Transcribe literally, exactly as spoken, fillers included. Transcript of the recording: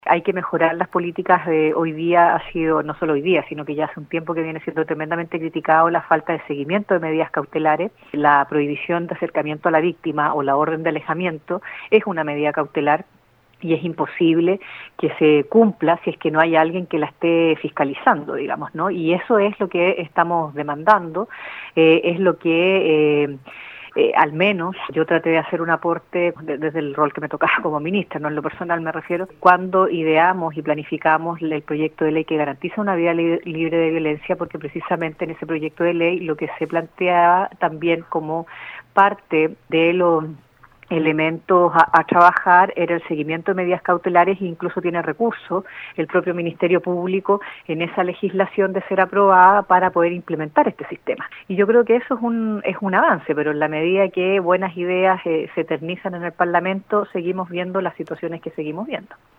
Hay que mejorar las políticas. De hoy día ha sido, no solo hoy día, sino que ya hace un tiempo que viene siendo tremendamente criticado la falta de seguimiento de medidas cautelares. La prohibición de acercamiento a la víctima o la orden de alejamiento es una medida cautelar y es imposible que se cumpla si es que no hay alguien que la esté fiscalizando, digamos, ¿no? Y eso es lo que estamos demandando, eh, es lo que... Eh, Eh, al menos yo traté de hacer un aporte de, desde el rol que me tocaba como ministra, no en lo personal me refiero, cuando ideamos y planificamos el proyecto de ley que garantiza una vida li libre de violencia, porque precisamente en ese proyecto de ley lo que se planteaba también como parte de los elementos a, a trabajar era el seguimiento de medidas cautelares e incluso tiene recursos el propio Ministerio Público en esa legislación de ser aprobada para poder implementar este sistema. Y yo creo que eso es un es un avance, pero en la medida que buenas ideas eh, se eternizan en el Parlamento, seguimos viendo las situaciones que seguimos viendo.